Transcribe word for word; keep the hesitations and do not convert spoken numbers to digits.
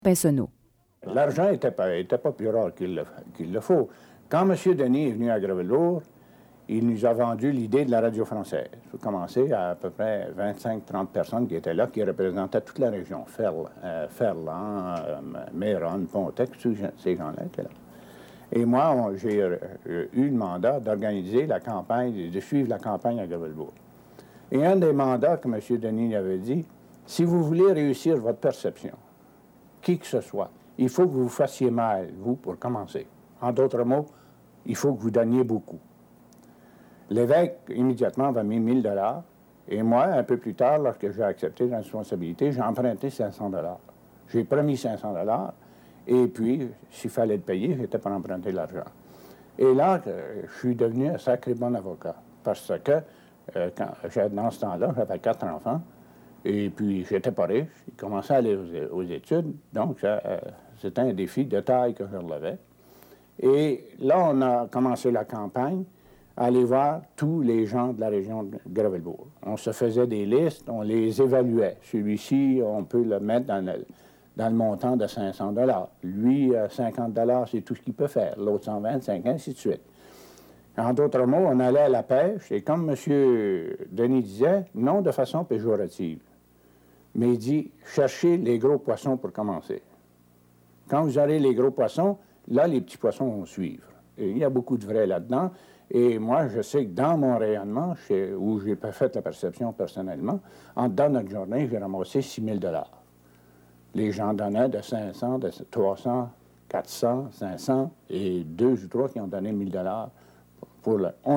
Pinsonneau. L'argent n'était pas, était pas plus rare qu'il le, qu'il le faut. Quand M. Denis est venu à Gravelbourg, il nous a vendu l'idée de la radio française. Il faut commencer à à peu près vingt-cinq à trente personnes qui étaient là, qui représentaient toute la région. Ferl, euh, Ferland, euh, Méronne, Pontec, tous ces gens-là étaient là. Et moi, j'ai euh, eu le mandat d'organiser la campagne, de suivre la campagne à Gravelbourg. Et un des mandats que M. Denis avait dit, si vous voulez réussir votre perception, qui que ce soit, il faut que vous fassiez mal, vous, pour commencer. En d'autres mots, il faut que vous donniez beaucoup. L'évêque, immédiatement, m'a mis mille dollars. Et moi, un peu plus tard, lorsque j'ai accepté la responsabilité, j'ai emprunté cinq cents dollars. J'ai promis cinq cents dollars. Et puis, s'il fallait le payer, j'étais pour emprunter l'argent. Et là, je suis devenu un sacré bon avocat. Parce que, euh, quand, dans ce temps-là, j'avais quatre enfants. Et puis, j'étais pas riche. J'ai commencé à aller aux, aux études. Donc, euh, c'était un défi de taille que je relevais. Et là, on a commencé la campagne à aller voir tous les gens de la région de Gravelbourg. On se faisait des listes, on les évaluait. Celui-ci, on peut le mettre dans le, dans le montant de cinq cents dollars. Lui, cinquante dollars, c'est tout ce qu'il peut faire. L'autre, cent vingt-cinq, ainsi de suite. En d'autres mots, on allait à la pêche, et comme M. Denis disait, non de façon péjorative, mais il dit, cherchez les gros poissons pour commencer. Quand vous aurez les gros poissons, là, les petits poissons vont suivre. Et il y a beaucoup de vrai là-dedans. Et moi, je sais que dans mon rayonnement, chez, où j'ai fait la perception personnellement, en dedans de notre journée, j'ai ramassé six mille dollars. Les gens donnaient de cinq cents, de trois cents, quatre cents, cinq cents, et deux ou trois qui ont donné mille dollars pour le...